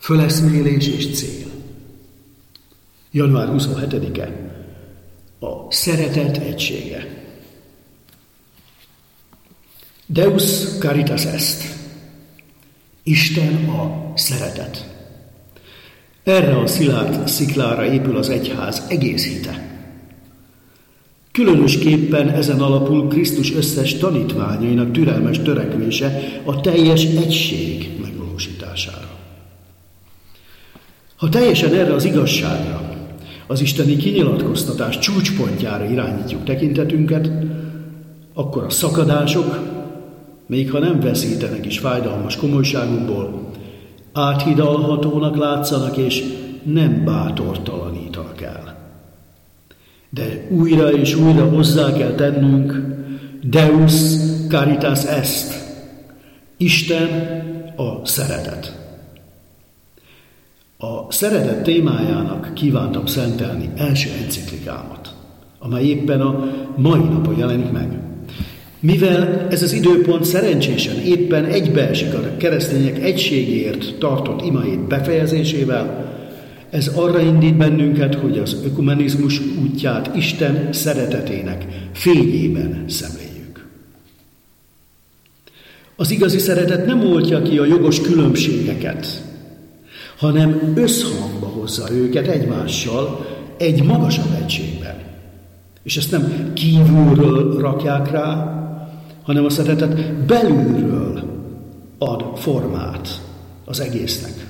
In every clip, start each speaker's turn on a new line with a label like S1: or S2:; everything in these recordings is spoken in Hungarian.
S1: föleszmélés és cél. Január 27-e a szeretet egysége. Deus caritas est. Isten a szeretet. Erre a szilárd sziklára épül az egyház egész hite. Különösképpen ezen alapul Krisztus összes tanítványainak türelmes törekvése a teljes egység megvalósítására. Ha teljesen erre az igazságra, az isteni kinyilatkoztatás csúcspontjára irányítjuk tekintetünket, akkor a szakadások, még ha nem veszítenek is fájdalmas komolyságukból, áthidalhatónak látszanak és nem bátortalanítanak el. De újra és újra hozzá kell tennünk, Deus caritas est. Isten a szeretet. A szeretet témájának kívántam szentelni első enciklikámat, amely éppen a mai napon jelenik meg. Mivel ez az időpont szerencsésen éppen egybeesik a keresztények egységért tartott imaét befejezésével, ez arra indít bennünket, hogy az ökumenizmus útját Isten szeretetének fényében szemléljük. Az igazi szeretet nem oltja ki a jogos különbségeket, hanem összhangba hozza őket egymással egy magasabb egységben. És ezt nem kívülről rakják rá, hanem a szeretet belülről ad formát az egésznek.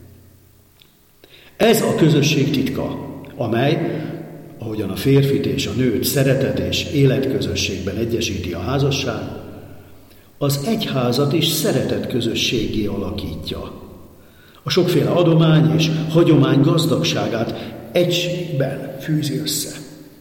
S1: Ez a közösség titka, amely, ahogyan a férfit és a nőt szeretet és életközösségben egyesíti a házasság, az egyházat is szeretet közösséggé alakítja. A sokféle adomány és hagyomány gazdagságát egyben fűzi össze.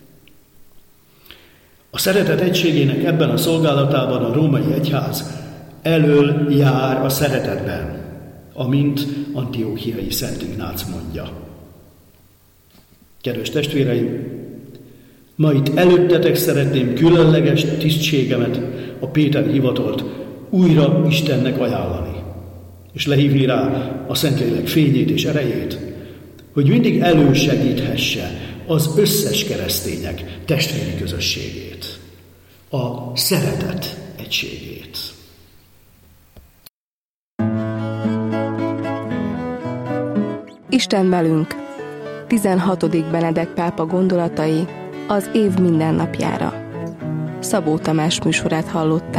S1: A szeretet egységének ebben a szolgálatában a római egyház elöl jár a szeretetben, amint Antiochiai Szent Ignác mondja. Kedves testvéreim, ma itt előttetek szeretném különleges tisztségemet, a Péteri hivatalt újra Istennek ajánlani, és lehívni rá a Szentlélek fényét és erejét, hogy mindig elősegíthesse az összes keresztények testvéri közösségét, a szeretet egységét.
S2: Isten velünk. 16. Benedek pápa gondolatai az év mindennapjára. Szabó Tamás műsorát hallották.